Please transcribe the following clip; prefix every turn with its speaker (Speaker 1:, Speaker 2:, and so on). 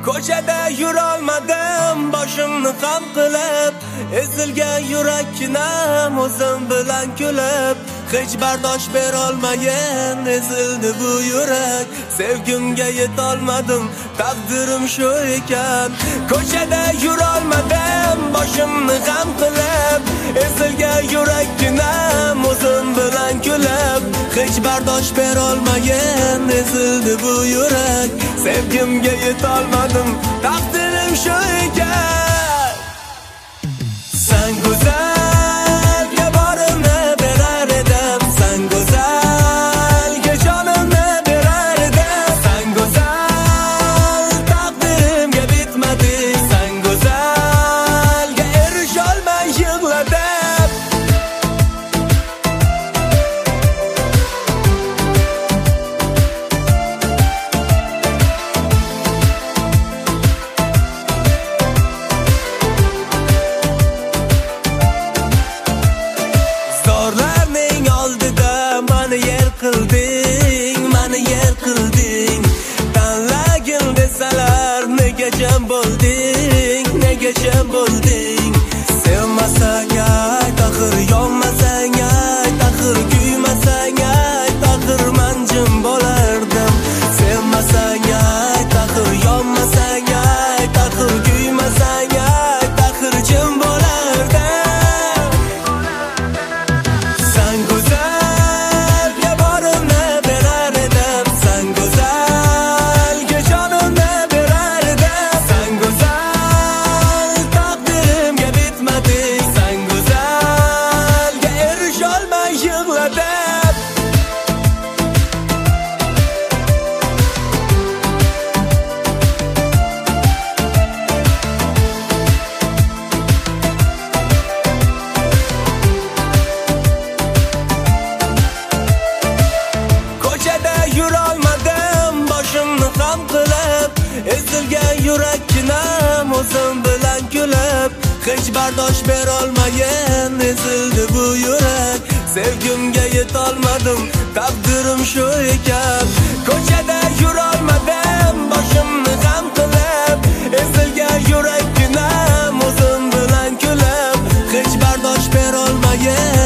Speaker 1: Ko'chada yurolmadim boshimni xam qilib, ezilgan yurakkinam o'zim bilan kulib, hech bardosh berolmayin ezildi bu yurak. Sevgimga yetolmadim, taqdirim shu ekan. Ko'chada yurolmadim boshimni xam qilib, ezilgan yurakkinam o'zim bilan kulib, hech bardosh berolmayin ezildi bu yurak. Sevgimga yetolmadim, taqdirim shu ekan. Sen go'zalga borimni berar edim, sen go'zalga jonimni berar edim. Sen go'zal taqdirimga bitmadi, sen go'zalga erisholmay yig'ladim. Mani yer qilding, tanlagin desalar nega jam bo'lding, nega jam bo'lding. Sevmasang ay taxir, yonmasang ay taxir, kuymasang ay taxir, men jim bo'lardim. Sevmasang ay taxir, yonmasang ay taxir, kuymasang ay taxir, jim bo'lardim. Sen go'zal ezilgan yurakkinam o'zim bilan kulib, hech bardosh berolmayin ezildi bu yurak. Sevgimga yetolmadim, taqdirim shu ekan. Ko'chada yurolmadim boshimni g'am qilib, ezilgan yurakkinam o'zim bilan kulib, hech bardosh berolmayin